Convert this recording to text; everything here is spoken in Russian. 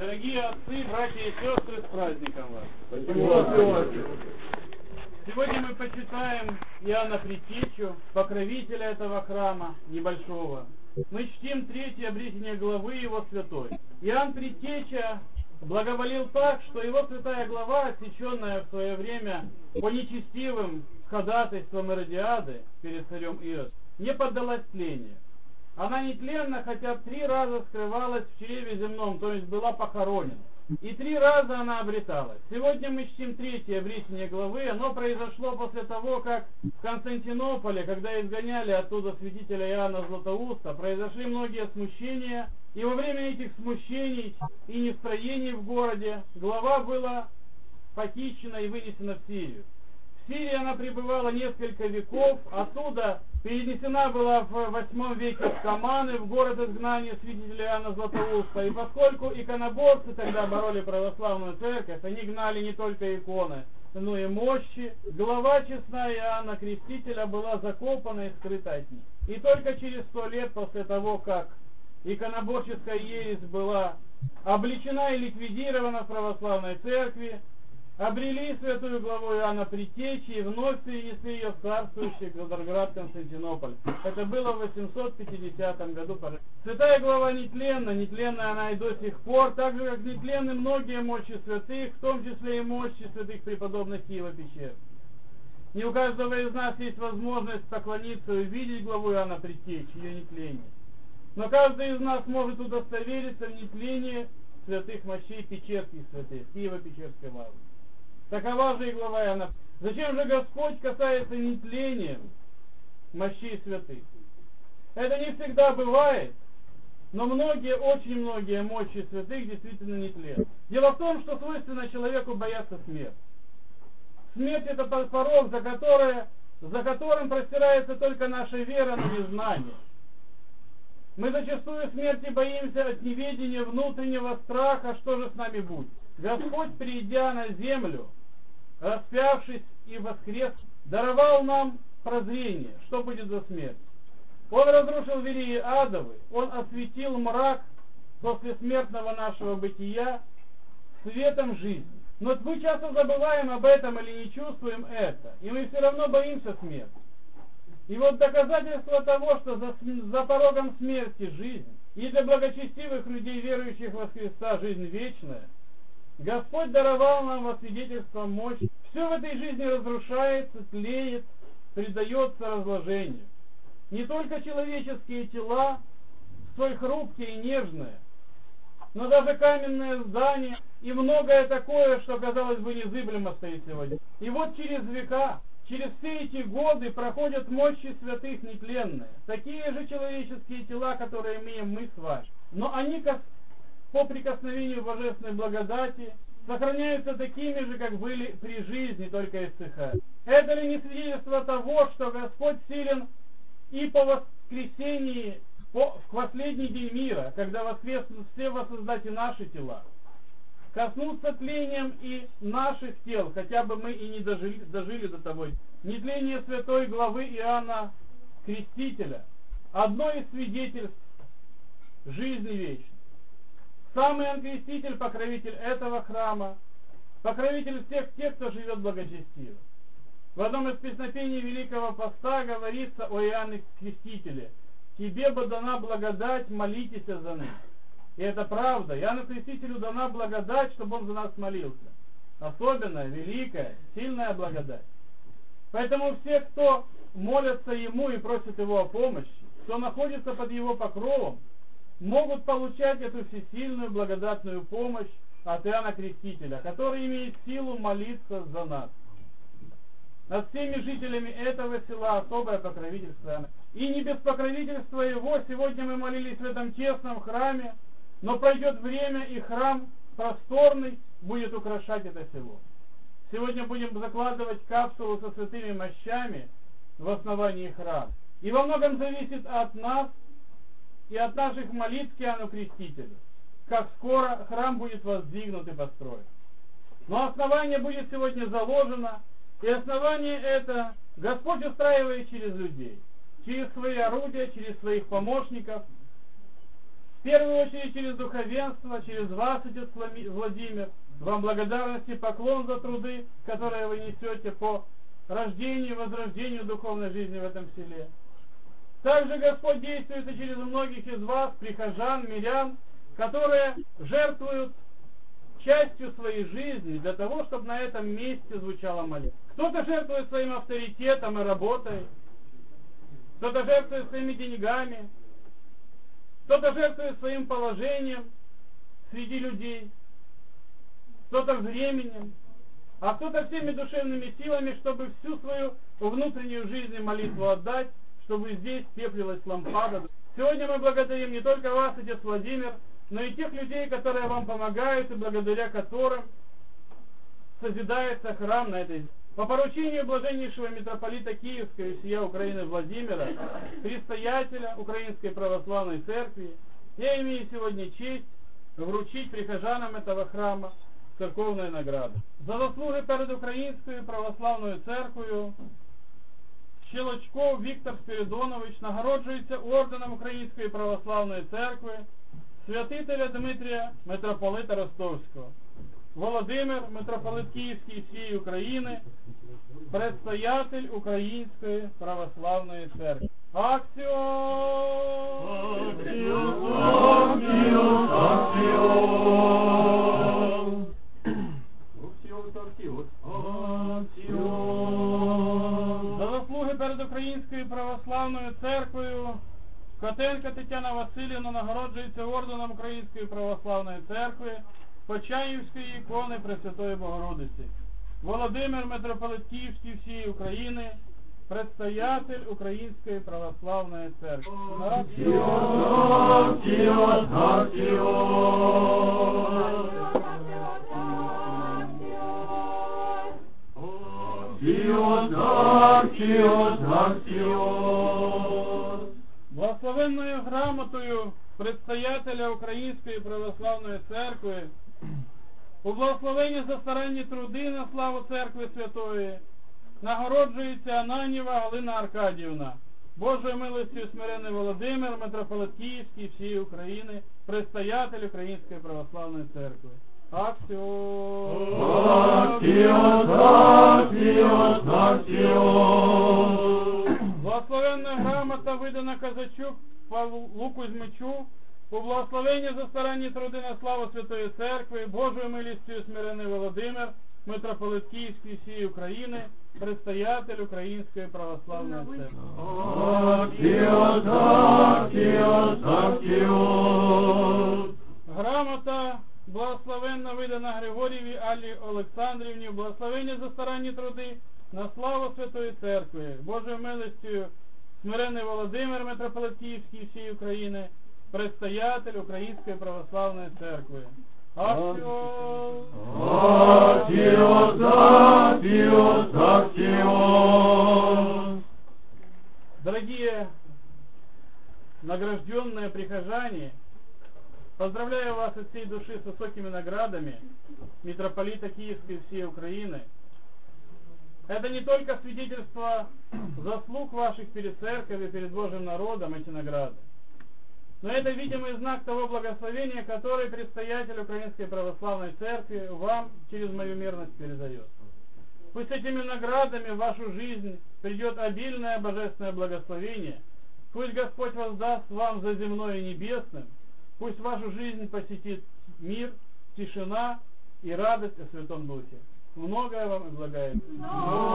Дорогие отцы, братья и сестры, с праздником вас! Сегодня мы почитаем Иоанна Предтечу, покровителя этого храма небольшого. Мы чтим 3 обретение главы его святой. Иоанн Предтеча благоволил так, что его святая глава, отсеченная в свое время по нечестивым ходатайствам Иродиады перед царем Ирод, не поддалась тлению. Она нетленна, хотя 3 раза скрывалась в чреве земном, то есть была похоронена. И 3 раза она обреталась. Сегодня мы чтим 3 обретение главы. Оно произошло после того, как в Константинополе, когда изгоняли оттуда святителя Иоанна Златоуста, произошли многие смущения. И во время этих смущений и нестроений в городе глава была похищена и вынесена в Сирию. В Сирии она пребывала несколько веков, оттуда перенесена была в 8 веке в Каманы, в город изгнания святителя Иоанна Златоуста. И поскольку иконоборцы тогда бороли православную церковь, они гнали не только иконы, но и мощи, глава честная Иоанна Крестителя была закопана и скрыта от них. И только через 100 лет после того, как иконоборческая ересь была обличена и ликвидирована в православной церкви, обрели святую главу Иоанна Предтечи и вновь перенесли ее в царствующий Град Константинополь. Это было в 850 году. Святая глава нетленна, нетленная она и до сих пор, так же как нетленны многие мощи святых, в том числе и мощи святых преподобных Киева Печерских. Не у каждого из нас есть возможность поклониться и увидеть главу Иоанна Предтечи, ее нетление. Но каждый из нас может удостовериться в нетлении святых мощей Печерских святых, Киево-Печерской лавры. Такова же и глава Иоанна. Зачем же Господь касается нетлением мощей святых? Это не всегда бывает, но многие, очень многие мощи святых действительно нетленны. Дело в том, что свойственно человеку бояться смерти. Смерть — это порог, за которым простирается только наша вера, но не знание. Мы зачастую смерти боимся от неведения, внутреннего страха, что же с нами будет. Господь, придя на землю, распявшись и воскрес, даровал нам прозрение, что будет за смерть. Он разрушил верии адовы, Он осветил мрак после смертного нашего бытия светом жизни. Но мы часто забываем об этом или не чувствуем это, и мы все равно боимся смерти. И вот доказательство того, что за порогом смерти жизнь, и для благочестивых людей, верующих во Христа, жизнь вечная, Господь даровал нам во свидетельство мощь. Все в этой жизни разрушается, тлеет, предается разложению. Не только человеческие тела, столь хрупкие и нежные, но даже каменные здания и многое такое, что, казалось бы, незыблемо стоит сегодня. И вот через века, через все эти годы проходят мощи святых нетленные, такие же человеческие тела, которые имеем мы с вами. Но они, по прикосновению божественной благодати, сохраняются такими же, как были при жизни, только иссыхают. Это ли не свидетельство того, что Господь силен и по воскресении, в последний день мира, когда воскреснут все, воссоздать и наши тела, коснуться тлением и наших тел, хотя бы мы и не дожили до того. Нетление святой главы Иоанна Крестителя – одно из свидетельств жизни вечной. Сам Иоанн Креститель – покровитель этого храма, покровитель всех тех, кто живет благочестиво. В одном из песнопений Великого Поста говорится о Иоанне Крестителе: «Тебе бы дана благодать, молитесь за них». И это правда. Иоанну Крестителю дана благодать, чтобы он за нас молился. Особенная, великая, сильная благодать. Поэтому все, кто молятся ему и просят его о помощи, кто находится под его покровом, могут получать эту всесильную благодатную помощь от Иоанна Крестителя, который имеет силу молиться за нас. Над всеми жителями этого села особое покровительство Иоанна. И не без покровительства его сегодня мы молились в этом честном храме, но пройдет время, и храм просторный будет украшать это село. Сегодня будем закладывать капсулу со святыми мощами в основании храма. И во многом зависит от нас и от наших молитв к Иоанну Крестителю, как скоро храм будет воздвигнут и построен. Но основание будет сегодня заложено, и основание это Господь устраивает через людей, через свои орудия, через своих помощников. первую очередь через духовенство, через вас, отец Владимир, вам благодарность и поклон за труды, которые вы несете по рождению и возрождению духовной жизни в этом селе. Также Господь действует и через многих из вас, прихожан, мирян, которые жертвуют частью своей жизни для того, чтобы на этом месте звучала молитва. Кто-то жертвует своим авторитетом и работой, кто-то жертвует своими деньгами, кто-то жертвует своим положением среди людей, кто-то временем, а кто-то всеми душевными силами, чтобы всю свою внутреннюю жизнь и молитву отдать, чтобы здесь теплилась лампада. Сегодня мы благодарим не только вас, отец Владимир, но и тех людей, которые вам помогают и благодаря которым созидается храм на этой земле. По поручению блаженнейшего митрополита Киевского и всея Украины Владимира, предстоятеля Украинской Православной Церкви, я имею сегодня честь вручить прихожанам этого храма церковные награды. За заслуги перед Українською Православною Церквою Щелочков Віктор Спиридонович нагороджується орденом Української Православної Церкви святителя Дмитрія, митрополита Ростовського. Володимир, митрополит Київський і всієї України, предстоятель Української Православної Церкви. Акціон! Акціон! Акціон! Акціон! За заслуги перед Українською Православною Церквою Котенко Тетяна Васильівна нагороджується орденом Української Православної Церкви Почаївської ікони Пресвятої Богородиці. Володимир, митрополит Київський всієї України, предстоятель Української Православної Церкви. Благословенною грамотою предстоятеля Української Православної Церкви у благословенні за старанні труди на славу Церкви Святої нагороджується Ананєва Галина Аркадіївна. Божою милостю смиренний Володимир, митрополит Київський всієї України, предстоятель Української Православної Церкви. Акціон! Акціон! Акціон! Акціон! Благословенна грамота видана Казачук Павлу Кузьмичу у благословенні за старанні труди на славу Святої Церкви, Божою милістю смиренний Володимир, митрополит Київський всієї України, предстоятель Української Православної Церкви. Акціон! Акціон! Акціон! Грамота благословенна видана Григорієві Аллі Олександрівні, благословення за старанні труди на славу Святої Церкви, Божою милостю смиренний Володимир, митрополит Київський всієї України, предстоятель Української Православної Церкви. Акціон! Акціон! Акціон! Акціон! Дорогие награжденные прихожане, поздравляю вас от всей души с высокими наградами митрополита Киевской и всей Украины. Это не только свидетельство заслуг ваших перед церковью, перед Божьим народом, эти награды, но это видимый знак того благословения, который предстоятель Украинской Православной Церкви вам через мою мирность передает. Пусть этими наградами в вашу жизнь придет обильное божественное благословение, пусть Господь воздаст вам за земное и небесным, пусть вашу жизнь посетит мир, тишина и радость о Святом Духе. Многое вам излагает.